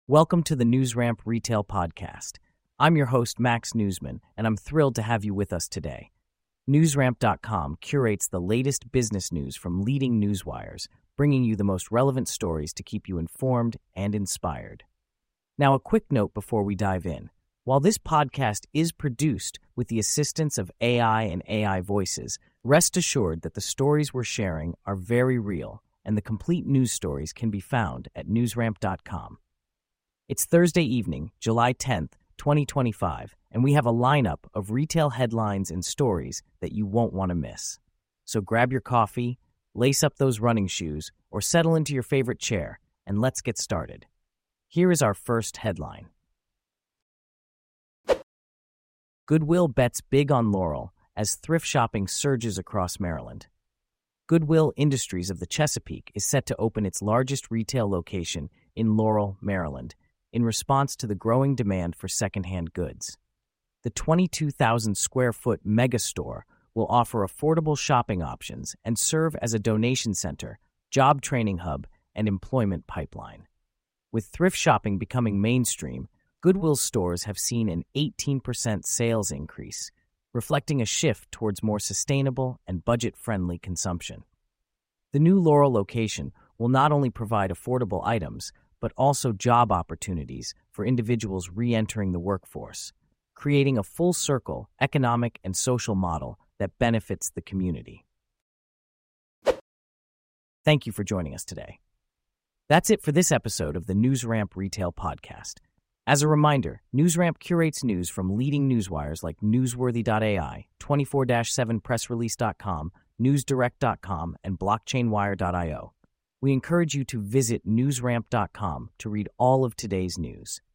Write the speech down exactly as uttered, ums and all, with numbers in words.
Welcome to the NewsRamp Retail Podcast. I'm your host, Max Newsman, and I'm thrilled to have you with us today. NewsRamp dot com curates the latest business news from leading newswires, bringing you the most relevant stories to keep you informed and inspired. Now, a quick note before we dive in. While this podcast is produced with the assistance of A I and A I voices, rest assured that the stories we're sharing are very real, and the complete news stories can be found at NewsRamp dot com. It's Thursday evening, July tenth, twenty twenty-five, and we have a lineup of retail headlines and stories that you won't want to miss. So grab your coffee, lace up those running shoes, or settle into your favorite chair, and let's get started. Here is our first headline. Goodwill bets big on Laurel as thrift shopping surges across Maryland. Goodwill Industries of the Chesapeake is set to open its largest retail location in Laurel, Maryland, in response to the growing demand for secondhand goods. The twenty-two thousand square foot megastore will offer affordable shopping options and serve as a donation center, job training hub, and employment pipeline. With thrift shopping becoming mainstream, Goodwill stores have seen an eighteen percent sales increase, reflecting a shift towards more sustainable and budget-friendly consumption. The new Laurel location will not only provide affordable items, but also job opportunities for individuals re-entering the workforce, creating a full-circle economic and social model that benefits the community. Thank you for joining us today. That's it for this episode of the NewsRamp Retail Podcast. As a reminder, NewsRamp curates news from leading newswires like Newsworthy dot A I, twenty-four seven press release dot com, NewsDirect dot com, and Blockchainwire dot io. We encourage you to visit NewsRamp dot com to read all of today's news.